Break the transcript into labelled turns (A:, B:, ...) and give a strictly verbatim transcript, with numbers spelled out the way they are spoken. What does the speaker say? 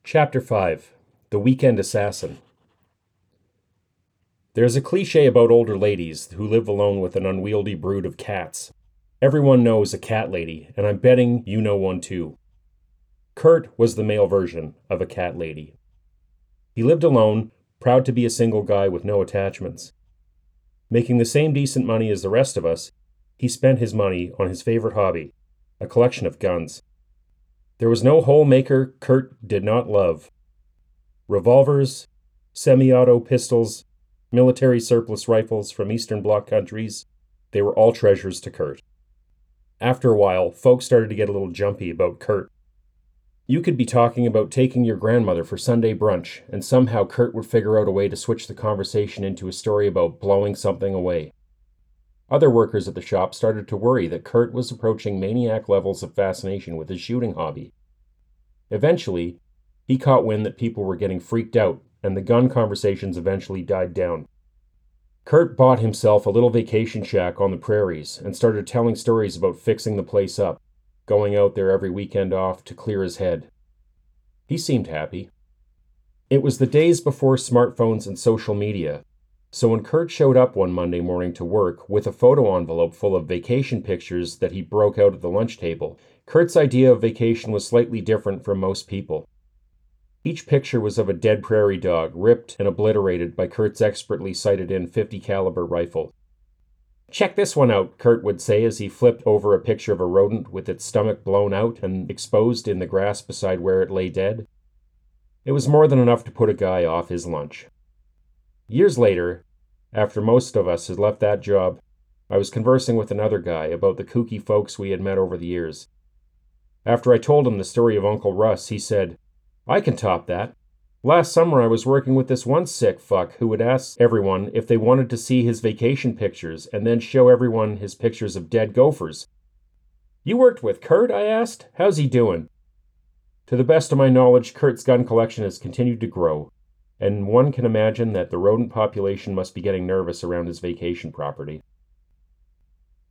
A: Chapter five. The Weekend Assassin. There's a cliche about older ladies who live alone with an unwieldy brood of cats. Everyone knows a cat lady, and I'm betting you know one too. Kurt was the male version of a cat lady. He lived alone, proud to be a single guy with no attachments. Making the same decent money as the rest of us, he spent his money on his favorite hobby, a collection of guns. There was no hole maker Kurt did not love. Revolvers, semi-auto pistols, military surplus rifles from Eastern Bloc countries, they were all treasures to Kurt. After a while, folks started to get a little jumpy about Kurt. You could be talking about taking your grandmother for Sunday brunch, and somehow Kurt would figure out a way to switch the conversation into a story about blowing something away. Other workers at the shop started to worry that Kurt was approaching maniac levels of fascination with his shooting hobby. Eventually, he caught wind that people were getting freaked out, and the gun conversations eventually died down. Kurt bought himself a little vacation shack on the prairies and started telling stories about fixing the place up, going out there every weekend off to clear his head. He seemed happy. It was the days before smartphones and social media, so when Kurt showed up one Monday morning to work with a photo envelope full of vacation pictures that he broke out at the lunch table, Kurt's idea of vacation was slightly different from most people. Each picture was of a dead prairie dog, ripped and obliterated by Kurt's expertly sighted-in fifty caliber rifle. "Check this one out," Kurt would say as he flipped over a picture of a rodent with its stomach blown out and exposed in the grass beside where it lay dead. It was more than enough to put a guy off his lunch. Years later, after most of us had left that job, I was conversing with another guy about the kooky folks we had met over the years. After I told him the story of Uncle Russ, he said, "I can top that. Last summer I was working with this one sick fuck who would ask everyone if they wanted to see his vacation pictures and then show everyone his pictures of dead gophers." "You worked with Kurt?" I asked. "How's he doing?" To the best of my knowledge, Kurt's gun collection has continued to grow, and one can imagine that the rodent population must be getting nervous around his vacation property.